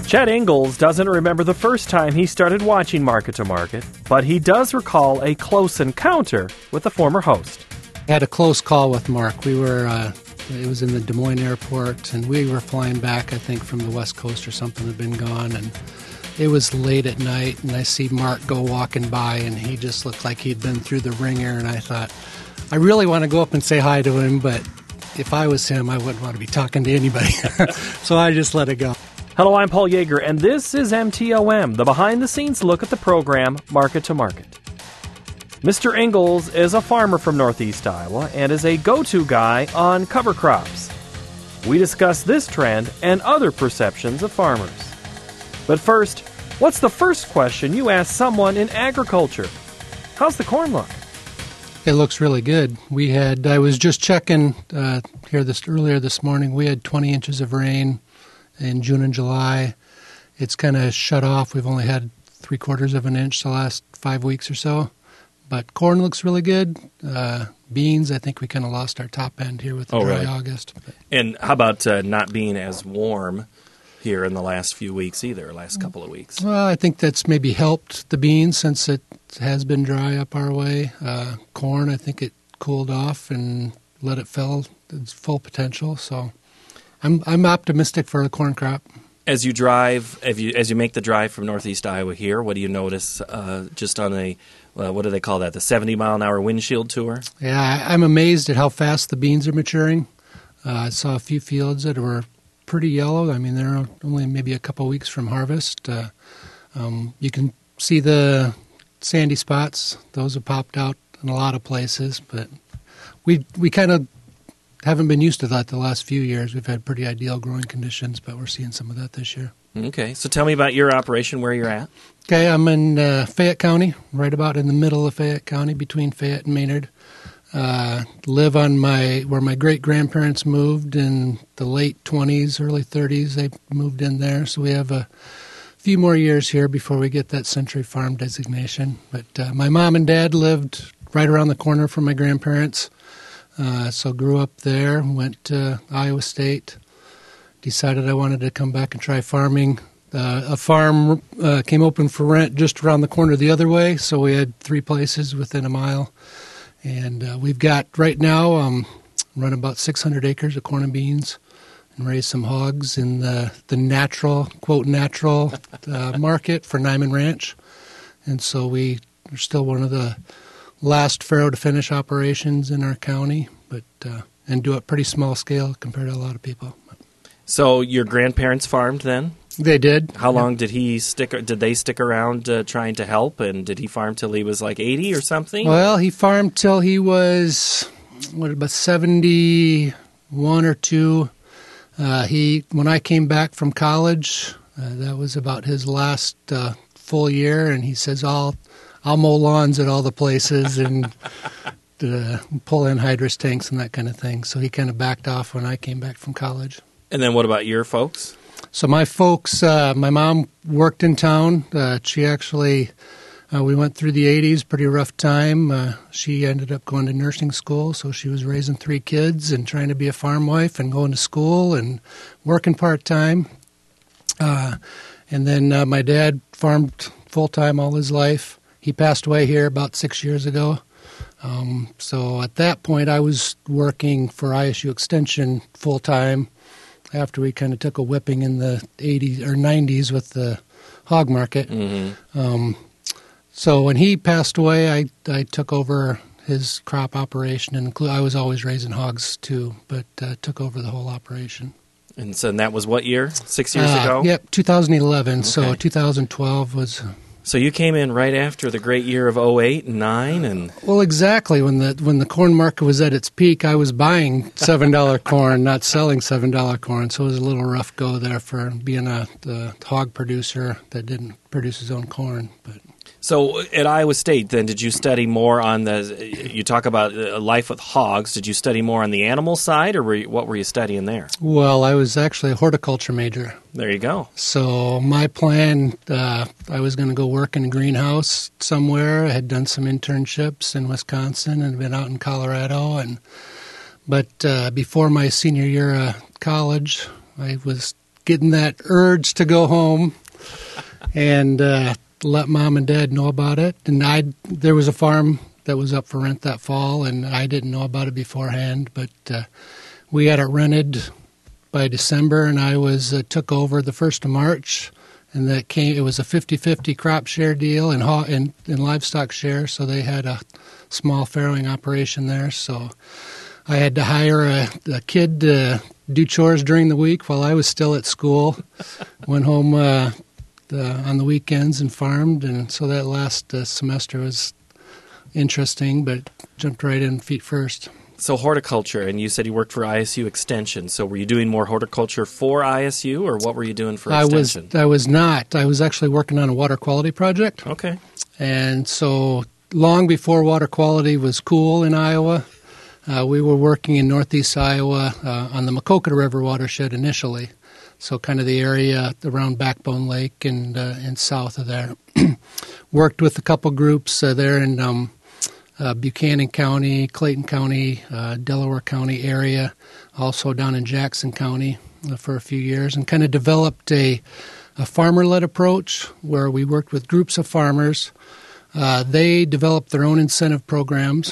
Chet Ingalls doesn't remember the first time he started watching Market to Market, but he does recall a close encounter with a former host. I had a close call with Mark. It was in the Des Moines airport, and we were flying back, I think, from the West Coast or something had been gone, and it was late at night, and I see Mark go walking by, and he just looked like he'd been through the ringer, and I thought, I really want to go up and say hi to him, but if I was him, I wouldn't want to be talking to anybody. So I just let it go. Hello, I'm Paul Yeager, and this is MTOM, the behind-the-scenes look at the program Market to Market. Mr. Ingalls is a farmer from Northeast Iowa and is a go-to guy on cover crops. We discuss this trend and other perceptions of farmers. But first, what's the first question you ask someone in agriculture? How's the corn look? It looks really good. I was just checking earlier this morning. We had 20 inches of rain in June and July. It's kind of shut off. We've only had 3/4 of an inch the last 5 weeks or so. But corn looks really good. Beans, I think we kind of lost our top end here with the dry August. And how about not being as warm here in the last few weeks either, last couple of weeks? Well, I think that's maybe helped the beans since it has been dry up our way. Corn, I think it cooled off and let it fill its full potential. So I'm optimistic for the corn crop. As you drive, as you make the drive from Northeast Iowa here, what do you notice just on a, what do they call that, the 70-mile-an-hour windshield tour? Yeah, I'm amazed at how fast the beans are maturing. I saw a few fields that were pretty yellow. I mean, they're only maybe a couple weeks from harvest. You can see the sandy spots. Those have popped out in a lot of places, but we kind of haven't been used to that the last few years. We've had pretty ideal growing conditions, but we're seeing some of that this year. Okay, so tell me about your operation, where you're at. Okay, I'm in Fayette County, right about in the middle of Fayette County, between Fayette and Maynard. Live on where my great-grandparents moved in the late 20s, early 30s. They moved in there, so we have a few more years here before we get that Century Farm designation. But my mom and dad lived right around the corner from my grandparents. So grew up there, went to Iowa State, decided I wanted to come back and try farming. A farm came open for rent just around the corner the other way, so we had 3 places within a mile. And we've got, right now, run about 600 acres of corn and beans and raise some hogs in the natural, quote, natural market for Nyman Ranch. And so we're still one of the last farrow-to-finish operations in our county, but and do it pretty small scale compared to a lot of people. So your grandparents farmed then? They did. How long did they stick around trying to help, and did he farm till he was like 80 or something? Well, he farmed till he was, about 71 or 2. When I came back from college, that was about his last full year, and he says, I'll mow lawns at all the places and pull in hydrous tanks and that kind of thing. So he kind of backed off when I came back from college. And then what about your folks? So my folks, my mom worked in town. She actually, we went through the 80s, pretty rough time. She ended up going to nursing school, so she was raising 3 kids and trying to be a farm wife and going to school and working part-time. And then my dad farmed full-time all his life. He passed away here about 6 years ago. So at that point, I was working for ISU Extension full-time after we kind of took a whipping in the 80s or 90s with the hog market. Mm-hmm. So when he passed away, I took over his crop operation, and I was always raising hogs too, but took over the whole operation. And so that was what year? 6 years ago? Yep, 2011. Okay. So 2012 was... So you came in right after the great year of 08 and 9, and well, exactly. When the corn market was at its peak, I was buying $7 corn, not selling $7 corn. So it was a little rough go there for being a hog producer that didn't produce his own corn. But so at Iowa State, then, did you study more on you talk about life with hogs, did you study more on the animal side, or what were you studying there? Well, I was actually a horticulture major. There you go. So my plan, I was going to go work in a greenhouse somewhere. I had done some internships in Wisconsin and been out in Colorado. But before my senior year of college, I was getting that urge to go home and let Mom and Dad know about it. And there was a farm that was up for rent that fall, and I didn't know about it beforehand, but we had it rented by December, and I took over the 1st of March, and it was a 50-50 crop share deal and livestock share, so they had a small farrowing operation there. So I had to hire a kid to do chores during the week while I was still at school. Went home on the weekends and farmed, and so that last semester was interesting, but jumped right in feet first. So horticulture, and you said you worked for ISU Extension. So were you doing more horticulture for ISU, or what were you doing for Extension? I was not. I was actually working on a water quality project. Okay. And so long before water quality was cool in Iowa, we were working in northeast Iowa on the Maquoketa River watershed initially. So kind of the area around Backbone Lake and south of there. Worked with a couple groups there in Buchanan County, Clayton County, Delaware County area, also down in Jackson County for a few years, and kind of developed a farmer-led approach where we worked with groups of farmers. They developed their own incentive programs,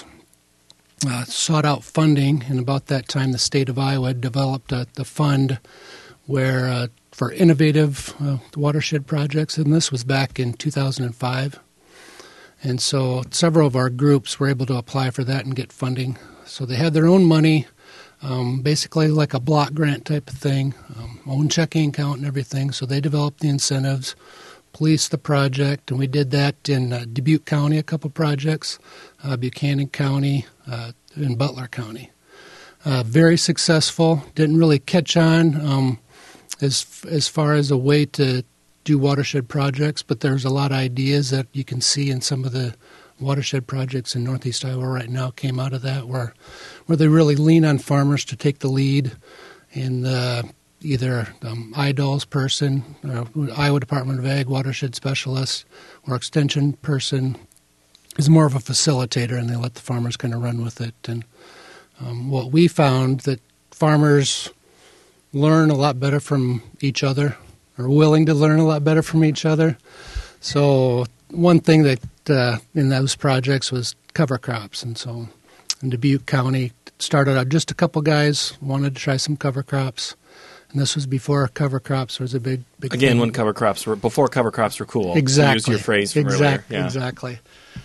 sought out funding, and about that time the state of Iowa developed the fund where for innovative watershed projects, and this was back in 2005. And so several of our groups were able to apply for that and get funding. So they had their own money, basically like a block grant type of thing, own checking account and everything. So they developed the incentives, policed the project, and we did that in Dubuque County, a couple projects, Buchanan County, and Butler County. Very successful. Didn't really catch on as far as a way to do watershed projects, but there's a lot of ideas that you can see in some of the watershed projects in northeast Iowa right now came out of that, where they really lean on farmers to take the lead in either IDOL's person, Iowa Department of Ag watershed specialist, or extension person is more of a facilitator, and they let the farmers kind of run with it. And what we found that farmers learn a lot better from each other, are willing to learn a lot better from each other. So one thing that in those projects was cover crops. And so in Dubuque County, started out just a couple guys wanted to try some cover crops. And this was before cover crops was a big Again, thing. when before cover crops were cool. Exactly. To use your phrase from earlier. Yeah. Exactly.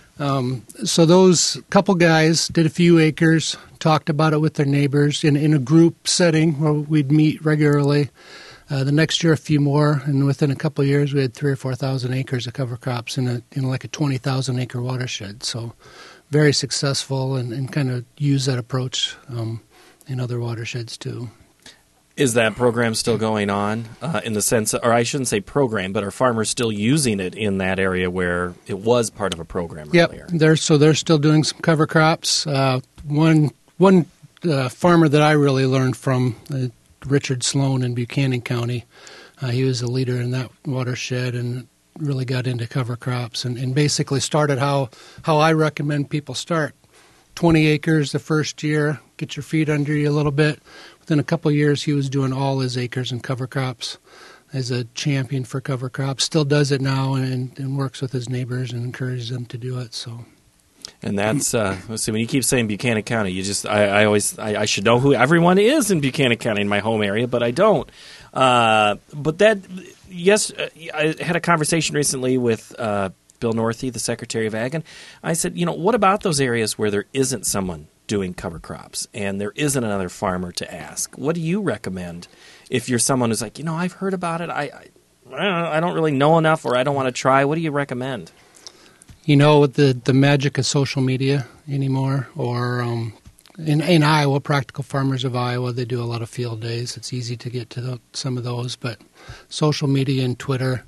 So those couple guys did a few acres, talked about it with their neighbors in a group setting where we'd meet regularly. The next year, a few more, and within a couple of years, we had 3,000 or 4,000 acres of cover crops in like a 20,000 acre watershed. So, very successful, and kind of use that approach in other watersheds too. Is that program still going on in the sense, or I shouldn't say program, but are farmers still using it in that area where it was part of a program earlier? Yep, they're still doing some cover crops. One farmer that I really learned from. Richard Sloan in Buchanan County. He was a leader in that watershed and really got into cover crops and basically started how I recommend people start. 20 acres the first year, get your feet under you a little bit. Within a couple of years, he was doing all his acres in cover crops as a champion for cover crops. Still does it now and works with his neighbors and encourages them to do it. So. And that's, let's see, when you keep saying Buchanan County, I should know who everyone is in Buchanan County in my home area, but I don't. But that, yes, I had a conversation recently with Bill Northey, the Secretary of Ag, and I said, what about those areas where there isn't someone doing cover crops and there isn't another farmer to ask? What do you recommend if you're someone who's like, I've heard about it, I don't really know enough, or I don't want to try? What do you recommend? With the magic of social media anymore, or in Iowa, Practical Farmers of Iowa, they do a lot of field days. It's easy to get to some of those, but social media and Twitter,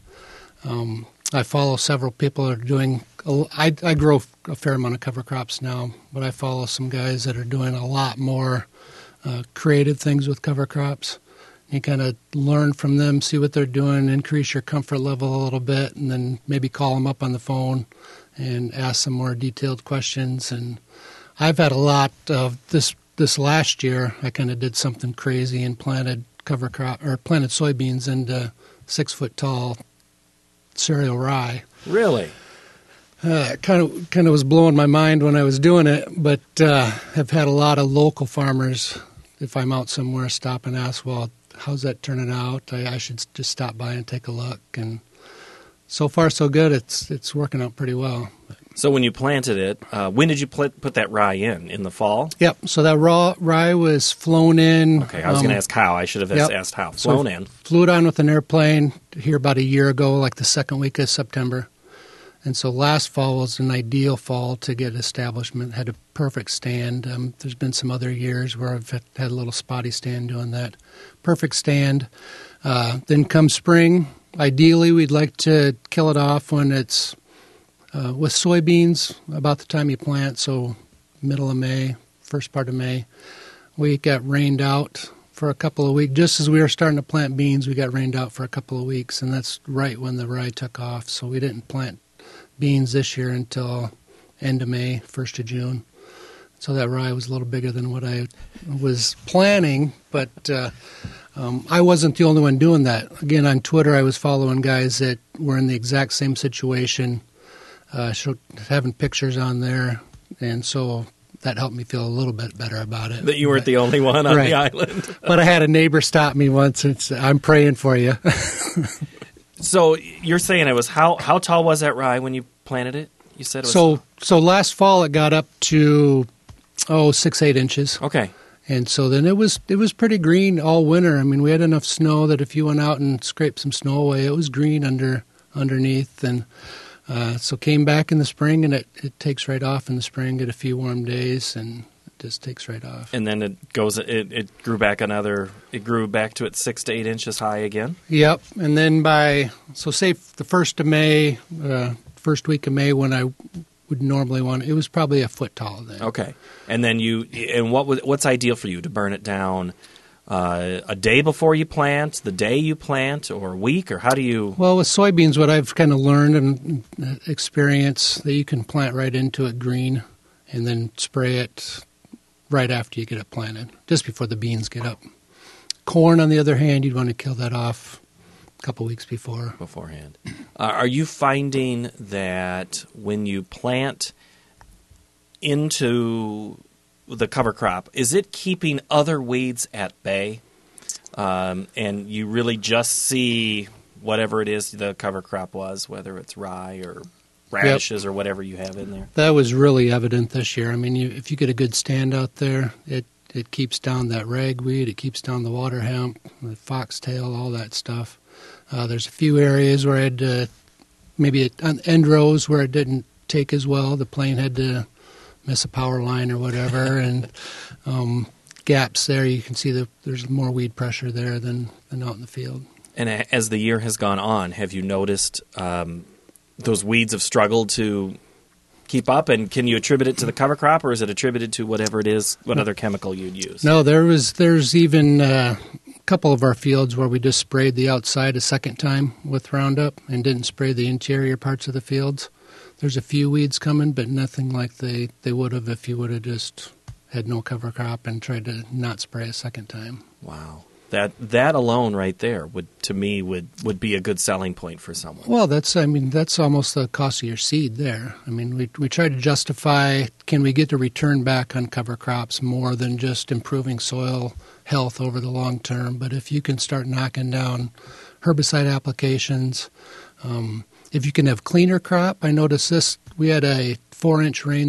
I follow several people that are doing, I grow a fair amount of cover crops now, but I follow some guys that are doing a lot more creative things with cover crops. You kind of learn from them, see what they're doing, increase your comfort level a little bit, and then maybe call them up on the phone and ask some more detailed questions. And I've had a lot of this last year. I kind of did something crazy and planted cover crop or planted soybeans into 6-foot tall cereal rye. Really? Kind of was blowing my mind when I was doing it, but have had a lot of local farmers, if I'm out somewhere, stop and ask, well, how's that turning out? I should just stop by and take a look. And so far, so good. It's working out pretty well. So when you planted it, when did you put that rye in the fall? Yep. So that raw rye was flown in. Okay, I was going to ask how. I should have asked how. Flown in. Flew it on with an airplane here about a year ago, like the second week of September. And so last fall was an ideal fall to get establishment. Had a perfect stand. There's been some other years where I've had a little spotty stand doing that. Perfect stand. Then come spring, ideally we'd like to kill it off when it's with soybeans about the time you plant, so middle of May, first part of May. We got rained out for a couple of weeks. Just as we were starting to plant beans, we got rained out for a couple of weeks, and that's right when the rye took off. So we didn't plant beans this year until end of May, 1st of June. So that rye was a little bigger than what I was planning, but I wasn't the only one doing that. Again, on Twitter, I was following guys that were in the exact same situation, having pictures on there, and so that helped me feel a little bit better about it. That you weren't the only one on the island. But I had a neighbor stop me once and say, I'm praying for you. So you're saying it was how tall was that rye when you planted it? You said it was so last fall it got up to 6-8 inches. Okay. And so then it was pretty green all winter. I mean, we had enough snow that if you went out and scraped some snow away, it was green underneath. And so came back in the spring, and it takes right off in the spring. Get a few warm days, and it just takes right off. And then it grew back to its 6 to 8 inches high again. Yep. And then say the 1st of May, first week of May when I would normally want it was probably a foot tall then. Okay. And then what's ideal for you to burn it down a day before you plant, the day you plant, or a week, or how do you? Well, with soybeans, what I've kind of learned and experienced that you can plant right into it green and then spray it right after you get it planted, just before the beans get up. Corn, on the other hand, you'd want to kill that off a couple weeks beforehand. Are you finding that when you plant into the cover crop, is it keeping other weeds at bay? And you really just see whatever it is the cover crop was, whether it's rye or radishes or whatever you have in there? That was really evident this year. I mean, if you get a good stand out there, it keeps down that ragweed, it keeps down the water hemp, the foxtail, all that stuff. There's a few areas where I had maybe on end rows where it didn't take as well. The plane had to miss a power line or whatever, and gaps there. You can see there's more weed pressure there than out in the field. And as the year has gone on, have you noticed those weeds have struggled to keep up? And can you attribute it to the cover crop, or is it attributed to whatever it is, what other chemical you'd use? No, there's even a couple of our fields where we just sprayed the outside a second time with Roundup and didn't spray the interior parts of the fields. There's a few weeds coming, but nothing like they would have if you would have just had no cover crop and tried to not spray a second time. Wow. That alone right there would be a good selling point for someone. Well, that's almost the cost of your seed there. I mean, we try to justify, can we get a return back on cover crops more than just improving soil health over the long term? But if you can start knocking down herbicide applications, if you can have cleaner crop, I noticed this. We had a 4-inch rain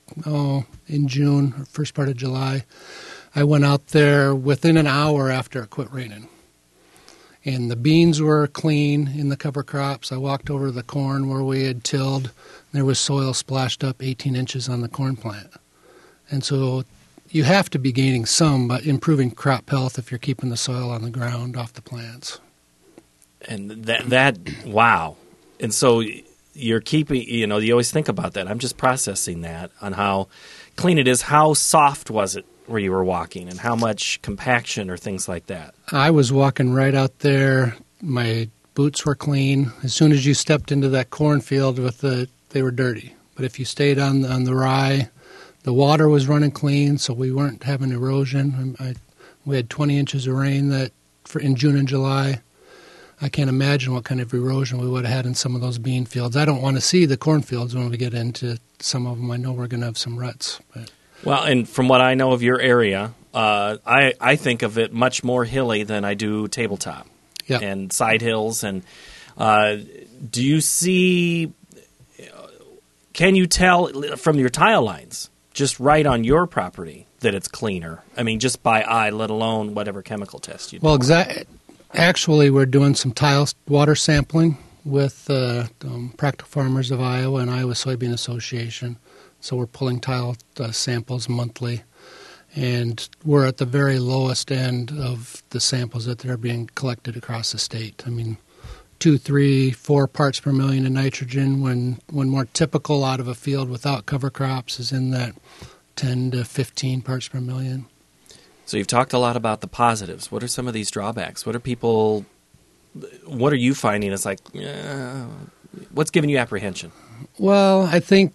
in June, or first part of July. I went out there within an hour after it quit raining. And the beans were clean in the cover crops. I walked over to the corn where we had tilled. There was soil splashed up 18 inches on the corn plant. And so you have to be gaining some, but improving crop health if you're keeping the soil on the ground off the plants. And that wow. And so you're keeping, you always think about that. I'm just processing that on how clean it is. How soft was it where you were walking, and how much compaction or things like that? I was walking right out there. My boots were clean. As soon as you stepped into that cornfield they were dirty. But if you stayed on the rye, the water was running clean, so we weren't having erosion. We had 20 inches of rain that in June and July. I can't imagine what kind of erosion we would have had in some of those bean fields. I don't want to see the cornfields when we get into some of them. I know we're going to have some ruts. But. Well, and from what I know of your area, I think of it much more hilly than I do tabletop and side hills. And do you see, can you tell from your tile lines, just right on your property, that it's cleaner? I mean, just by eye, let alone whatever chemical test you do. Well, actually, we're doing some tile water sampling with Practical Farmers of Iowa and Iowa Soybean Association. So we're pulling tile samples monthly, and we're at the very lowest end of the samples that are being collected across the state. I mean, 2, 3, 4 parts per million in nitrogen, when more typical out of a field without cover crops is in that 10 to 15 parts per million. So you've talked a lot about the positives. What are some of these drawbacks? What are you finding as like, what's giving you apprehension? Well, I think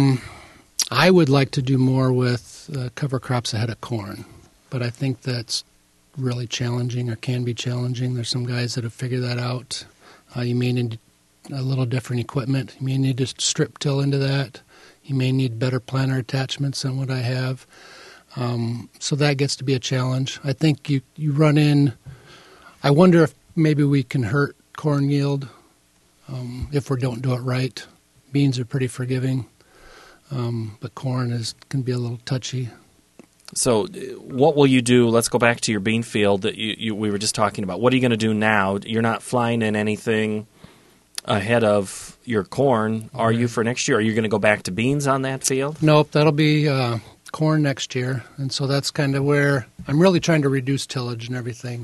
I would like to do more with cover crops ahead of corn, but I think that's really challenging, or can be challenging. There's some guys that have figured that out. You may need a little different equipment. You may need to strip till into that. You may need better planter attachments than what I have. So that gets to be a challenge. I think you run in, I wonder if maybe we can hurt corn yield if we don't do it right. Beans are pretty forgiving, but corn can be a little touchy. So what will you do? Let's go back to your bean field that we were just talking about. What are you going to do now? You're not flying in anything ahead of your corn, are you, for next year? Are you going to go back to beans on that field? Nope, that'll be corn next year, and so that's kind of where I'm really trying to reduce tillage and everything.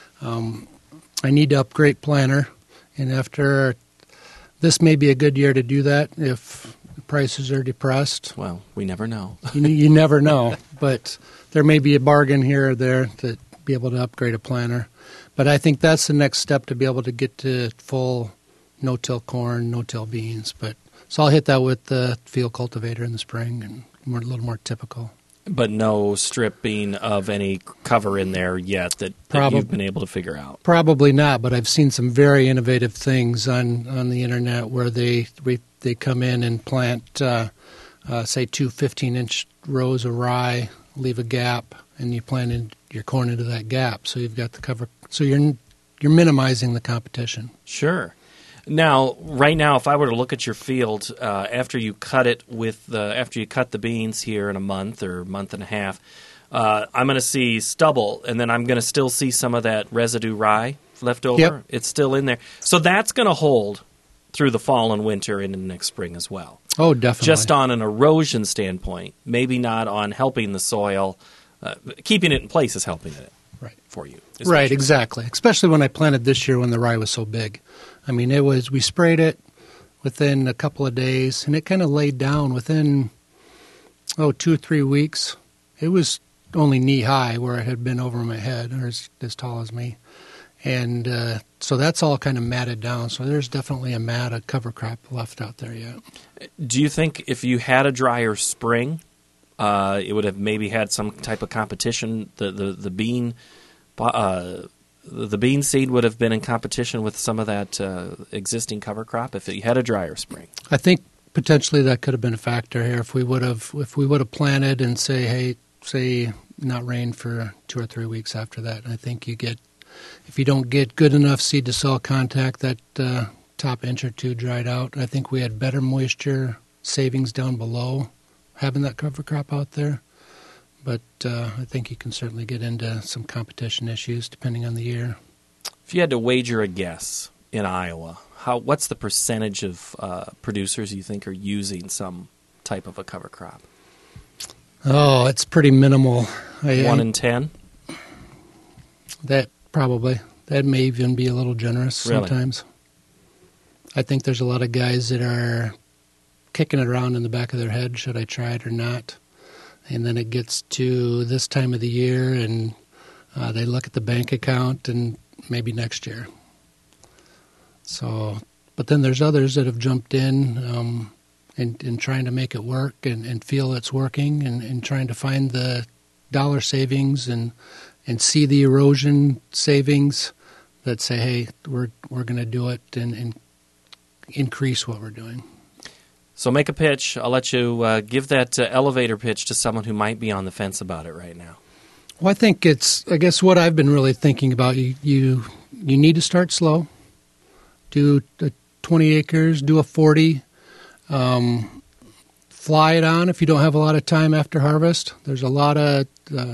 I need to upgrade planter, and after this may be a good year to do that if the prices are depressed. Well, we never know. You never know, but there may be a bargain here or there to be able to upgrade a planter. But I think that's the next step to be able to get to full no-till corn, no-till beans. So I'll hit that with the field cultivator in the spring and a little more typical. But no stripping of any cover in there yet that you've been able to figure out? Probably not, but I've seen some very innovative things on the internet where they come in and plant, say, 2 15-inch rows of rye, leave a gap, and you plant your corn into that gap. So you've got the cover. So you're minimizing the competition. Sure. Now, right now, if I were to look at your field after you cut the beans here in a month or month and a half, I'm going to see stubble, and then I'm going to still see some of that residue rye left over. Yep. It's still in there. So that's going to hold through the fall and winter into next spring as well. Oh, definitely. Just on an erosion standpoint, maybe not on helping the soil. Keeping it in place is helping it for you. Right, exactly. Especially when I planted this year when the rye was so big. I mean, we sprayed it within a couple of days, and it kind of laid down within, 2 or 3 weeks. It was only knee-high where it had been over my head, or as tall as me. And so that's all kind of matted down. So there's definitely a cover crop left out there yet. Do you think if you had a drier spring, it would have maybe had some type of competition? The bean seed would have been in competition with some of that existing cover crop if it had a drier spring. I think potentially that could have been a factor here if we would have planted and say not rain for 2 or 3 weeks after that. I think if you don't get good enough seed to soil contact, that top inch or two dried out. I think we had better moisture savings down below having that cover crop out there. But I think you can certainly get into some competition issues depending on the year. If you had to wager a guess in Iowa, what's the percentage of producers you think are using some type of a cover crop? Oh, it's pretty minimal. 1 in 10? That may even be a little generous sometimes. I think there's a lot of guys that are kicking it around in the back of their head, should I try it or not? And then it gets to this time of the year, and they look at the bank account and maybe next year. So, but then there's others that have jumped in and trying to make it work and feel it's working and trying to find the dollar savings and and see the erosion savings that say, hey, we're going to do it and increase what we're doing. So make a pitch. I'll let you give that elevator pitch to someone who might be on the fence about it right now. Well, I think I guess what I've been really thinking about, you need to start slow. Do 20 acres, do a 40. Fly it on if you don't have a lot of time after harvest. There's a lot of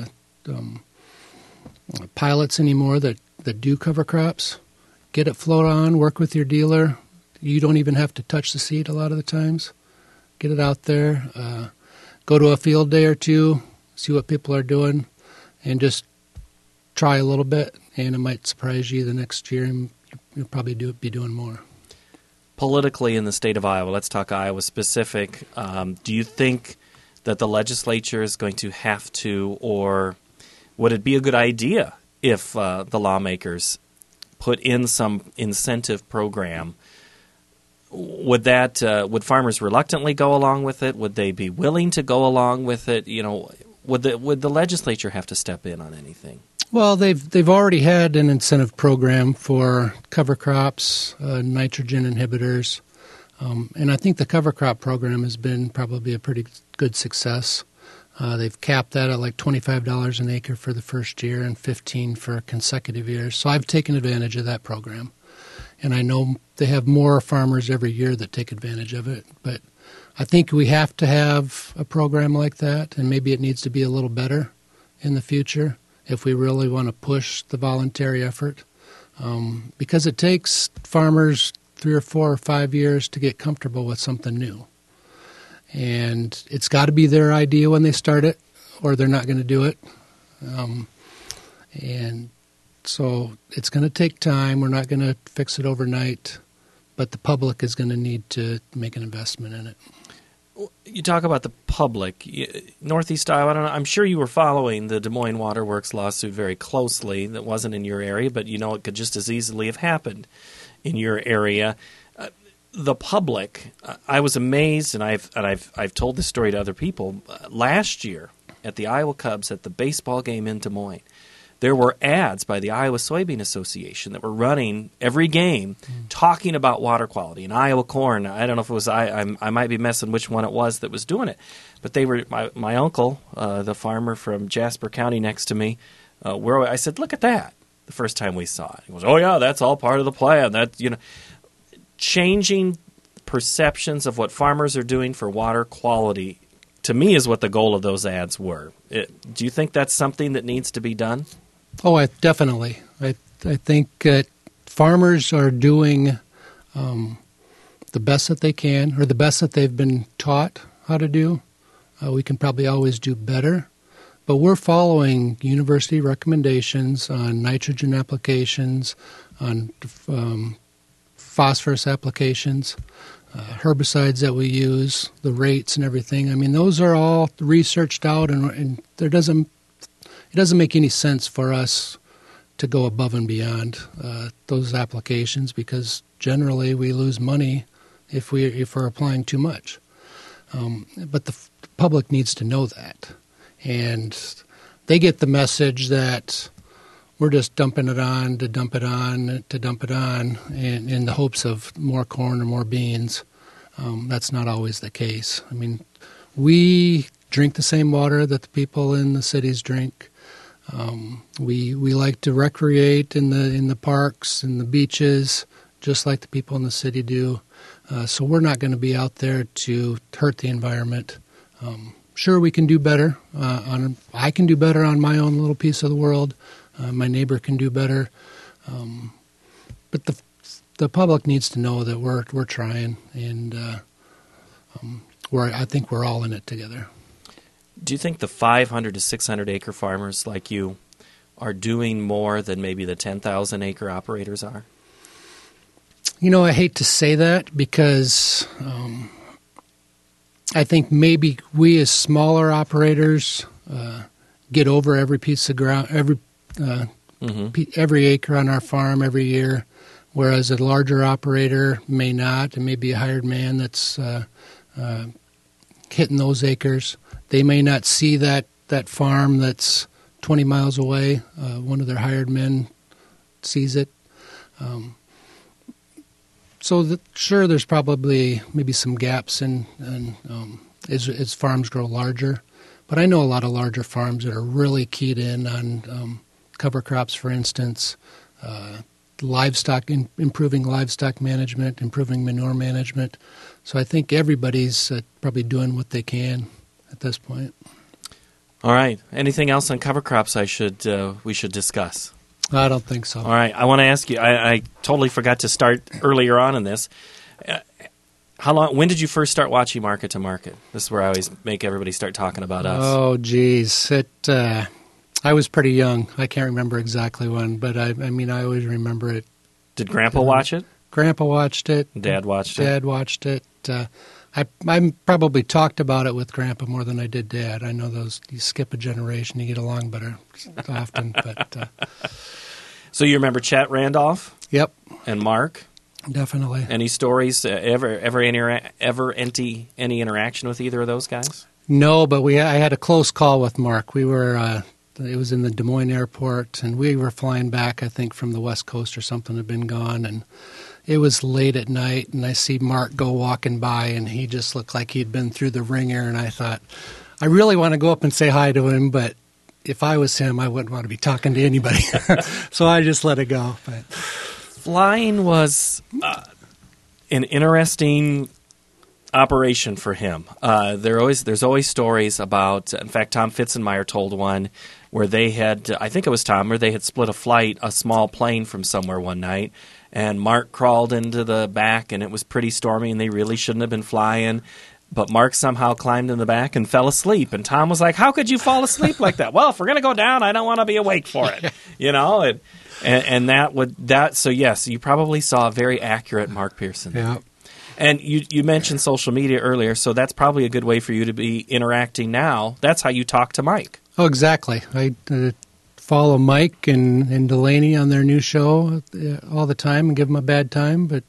pilots anymore that do cover crops. Get it float on, work with your dealer. You don't even have to touch the seed a lot of the times. Get it out there. Go to a field day or two, see what people are doing, and just try a little bit, and it might surprise you the next year, and you'll probably be doing more. Politically in the state of Iowa, let's talk Iowa specific. Do you think that the legislature is going to have to, or would it be a good idea if the lawmakers put in some incentive program? Would farmers reluctantly go along with it? Would they be willing to go along with it? Would the legislature have to step in on anything? Well, they've already had an incentive program for cover crops, nitrogen inhibitors, and I think the cover crop program has been probably a pretty good success. They've capped that at like $25 an acre for the first year and $15 for consecutive years. So I've taken advantage of that program, and I know they have more farmers every year that take advantage of it. But I think we have to have a program like that, and maybe it needs to be a little better in the future if we really want to push the voluntary effort, because it takes farmers 3 or 4 or 5 years to get comfortable with something new. And it's got to be their idea when they start it, or they're not going to do it. And so it's going to take time. We're not going to fix it overnight, but the public is going to need to make an investment in it. You talk about the public. Northeast Iowa, I'm sure you were following the Des Moines Water Works lawsuit very closely. That wasn't in your area, but it could just as easily have happened in your area. The public, I was amazed, and I've told this story to other people. Last year at the Iowa Cubs at the baseball game in Des Moines, there were ads by the Iowa Soybean Association that were running every game talking about water quality. And Iowa Corn, I don't know if it was I might be messing which one it was that was doing it. But they were my uncle, the farmer from Jasper County next to me, where I said, look at that, the first time we saw it. He goes, oh, yeah, that's all part of the plan. Changing perceptions of what farmers are doing for water quality, to me, is what the goal of those ads were. Do you think that's something that needs to be done? Oh, definitely. I think farmers are doing the best that they can, or the best that they've been taught how to do. We can probably always do better, but we're following university recommendations on nitrogen applications, on phosphorus applications, herbicides that we use, the rates and everything. I mean, those are all researched out, and it doesn't make any sense for us to go above and beyond those applications, because generally we lose money if we're applying too much. But the public needs to know that, and they get the message that we're just dumping it on to dump it on to dump it on, and in the hopes of more corn or more beans. That's not always the case. I mean, we drink the same water that the people in the cities drink. We like to recreate in the parks and the beaches, just like the people in the city do. So we're not going to be out there to hurt the environment. Sure, we can do better. I can do better on my own little piece of the world. My neighbor can do better. But the public needs to know that we're trying, and I think we're all in it together. Do you think the 500 to 600 acre farmers like you are doing more than maybe the 10,000 acre operators are? I hate to say that, because I think maybe we as smaller operators get over every piece of ground, every acre on our farm every year, whereas a larger operator may not, and maybe a hired man that's hitting those acres. They may not see that farm that's 20 miles away. One of their hired men sees it. Sure, there's probably maybe some gaps in as farms grow larger. But I know a lot of larger farms that are really keyed in on cover crops, for instance, livestock, improving livestock management, improving manure management. So I think everybody's probably doing what they can at this point. All right. Anything else on cover crops we should discuss? I don't think so. All right. I want to ask you, I totally forgot to start earlier on in this. When did you first start watching Market to Market? This is where I always make everybody start talking about us. Oh, geez. I was pretty young. I can't remember exactly when, but I always remember it. Did Grandpa watch it? Grandpa watched it. Dad watched it? Dad watched it. I probably talked about it with Grandpa more than I did Dad. I know you skip a generation, you get along better often. But So you remember Chet Randolph? Yep. And Mark? Definitely. Any stories? Ever any interaction with either of those guys? No, but I had a close call with Mark. We were it was in the Des Moines airport, and we were flying back, I think, from the West Coast or something, had been gone, and it was late at night, and I see Mark go walking by, and he just looked like he'd been through the ringer, and I thought, I really want to go up and say hi to him, but if I was him, I wouldn't want to be talking to anybody. So I just let it go. But flying was an interesting operation for him. There's always stories about, in fact, Tom Fitzenmeyer told one where they had, I think it was Tom, where they had split a small plane from somewhere one night, and Mark crawled into the back, and it was pretty stormy, and they really shouldn't have been flying. But Mark somehow climbed in the back and fell asleep. And Tom was like, how could you fall asleep like that? Well, if we're going to go down, I don't want to be awake for it. So yes, you probably saw a very accurate Mark Pearson. Yeah. And you mentioned social media earlier, so that's probably a good way for you to be interacting now. That's how you talk to Mike. Oh, exactly. I follow Mike and Delaney on their new show all the time and give them a bad time, but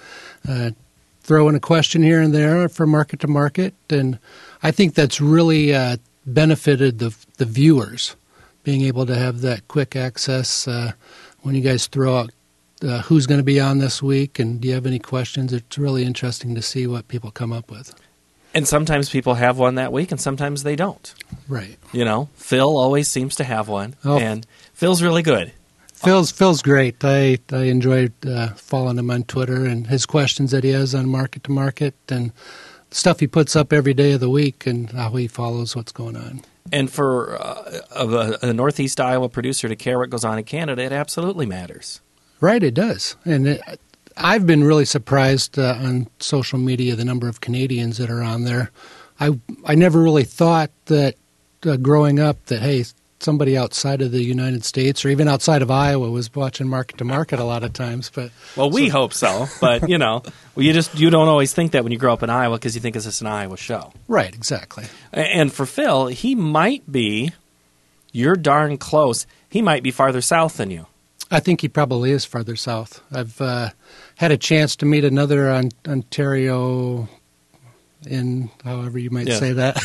throw in a question here and there for Market to Market. And I think that's really benefited the viewers, being able to have that quick access when you guys throw out who's going to be on this week and do you have any questions. It's really interesting to see what people come up with. And sometimes people have one that week and sometimes they don't. Right. Phil always seems to have one, and Phil's really good. Phil's great. I enjoyed following him on Twitter and his questions that he has on Market to Market and the stuff he puts up every day of the week and how he follows what's going on. And for a Northeast Iowa producer to care what goes on in Canada, it absolutely matters. Right, it does. And I've been really surprised on social media the number of Canadians that are on there. I never really thought that growing up that, hey, somebody outside of the United States or even outside of Iowa was watching Market to Market a lot of times. We hope so. But, you don't always think that when you grow up in Iowa because you think it's just an Iowa show. Right, exactly. And for Phil, he might be, you're darn close, he might be farther south than you. I think he probably is farther south. I've had a chance to meet another Ontario in however you might say that,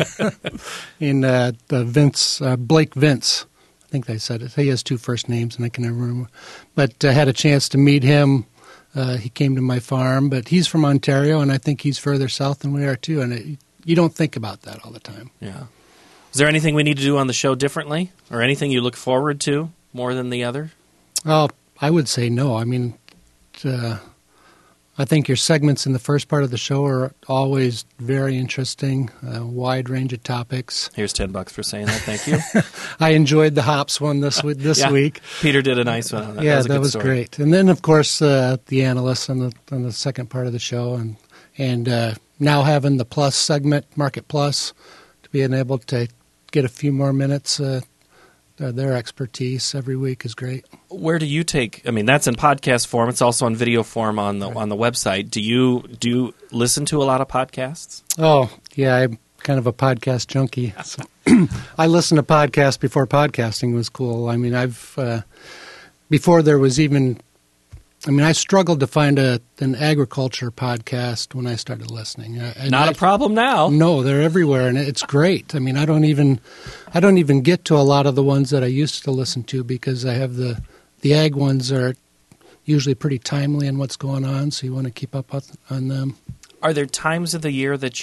in Blake Vince. I think they said it. He has two first names, and I can never remember. But had a chance to meet him. He came to my farm, but he's from Ontario, and I think he's further south than we are, too. And you don't think about that all the time. Yeah. Is there anything we need to do on the show differently, or anything you look forward to more than the other? Well, I would say no. I mean, I think your segments in the first part of the show are always very interesting, a wide range of topics. Here's $10 for saying that. Thank you. I enjoyed the hops one this week. Peter did a nice one on that. Yeah, that was great. And then, of course, the analysts on the second part of the show, and now having the Plus segment, Market Plus, to being able to get a few more minutes. Their expertise every week is great. Where do you take? I mean, that's in podcast form. It's also in video form on the website. Do you listen to a lot of podcasts? Oh yeah, I'm kind of a podcast junkie. So I listened to podcasts before podcasting was cool. I mean, I've before there was even I mean, I struggled to find an agriculture podcast when I started listening. Not a problem now. No, they're everywhere, and it's great. I mean, I don't even get to a lot of the ones that I used to listen to because I have the ag ones are usually pretty timely in what's going on, so you want to keep up on them. Are there times of the year that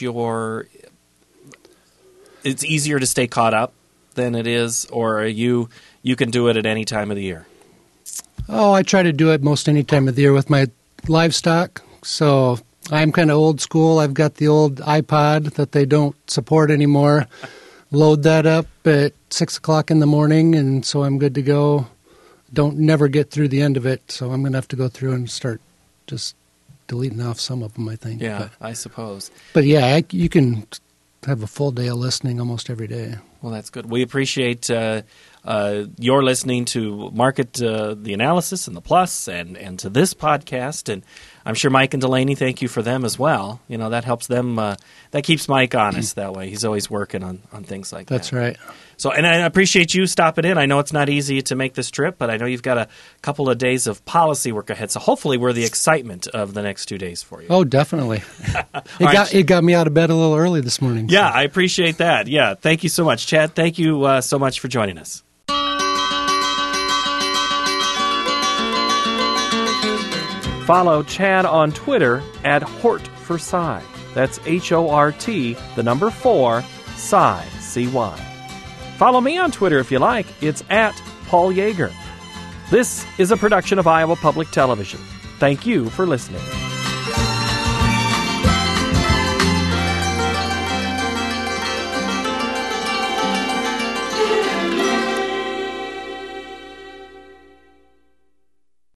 it's easier to stay caught up than it is, or you can do it at any time of the year? Oh, I try to do it most any time of the year with my livestock. So I'm kind of old school. I've got the old iPod that they don't support anymore. Load that up at 6 o'clock in the morning, and so I'm good to go. Don't never get through the end of it, so I'm going to have to go through and start just deleting off some of them, I think. Yeah, I suppose. But yeah, you can have a full day of listening almost every day. Well, that's good. We appreciate your listening to Market the Analysis and the Plus and to this podcast. And I'm sure Mike and Delaney, thank you for them as well. You know, that helps them. That keeps Mike honest that way. He's always working on things like that. That's right. So, and I appreciate you stopping in. I know it's not easy to make this trip, but I know you've got a couple of days of policy work ahead. So hopefully we're the excitement of the next 2 days for you. Oh, definitely. It got me out of bed a little early this morning. Yeah, so. I appreciate that. Yeah, thank you so much. Chad, thank you so much for joining us. Follow Chad on Twitter at Hort4Cy. That's HORT, the number 4, Cy, CY. Follow me on Twitter if you like. It's at Paul Yeager. This is a production of Iowa Public Television. Thank you for listening.